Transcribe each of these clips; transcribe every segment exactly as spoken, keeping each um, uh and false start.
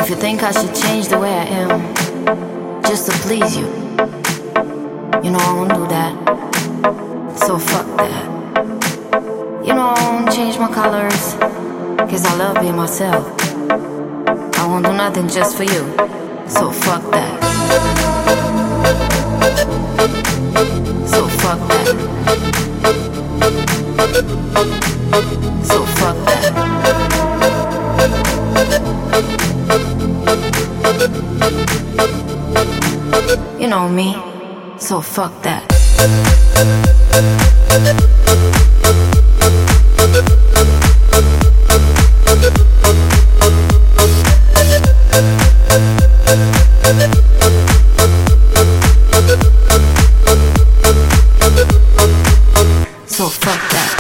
If you think I should change the way I am just to please you, you know I won't do that. So fuck that. You know I won't change my colors, cause I love being myself. I won't do nothing just for you. So fuck that. So fuck that. So fuck that. You know me, so fuck that. So fuck that.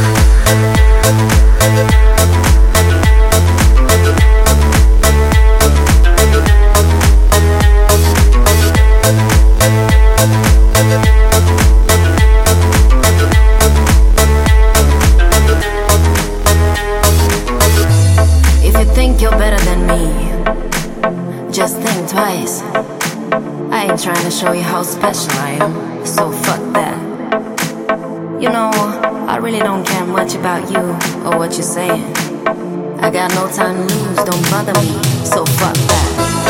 If you think you're better than me, just think twice. I ain't trying to show you how special I am, so fuck that. You know, I really don't care much about you or what you're saying. I got no time to lose, don't bother me, so fuck that.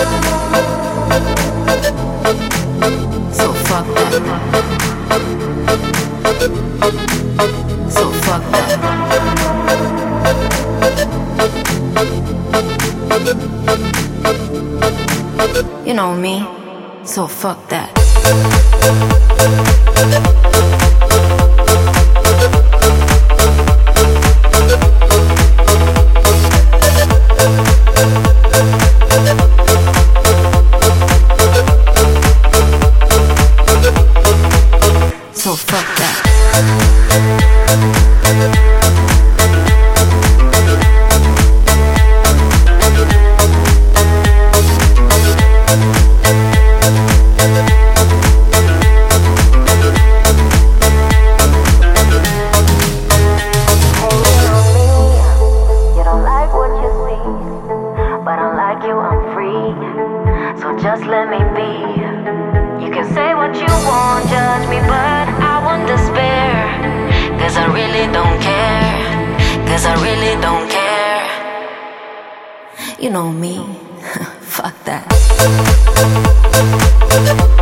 So fuck that. So fuck that. You know me, so fuck that. So fuck that. Just let me be. You can say what you want, judge me, but I won't despair. Cause I really don't care. Cause I really don't care. You know me, fuck that.